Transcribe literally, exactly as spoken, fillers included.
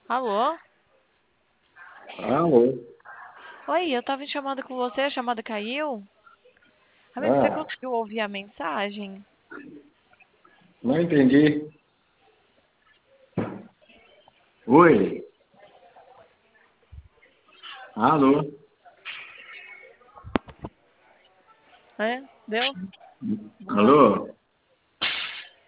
Alô? Alô? Oi, eu tava em chamada com você, a chamada caiu? Amigo, você Ah, conseguiu ouvir a mensagem? não entendi. Oi? Alô? É? Deu? Não tá. Alô?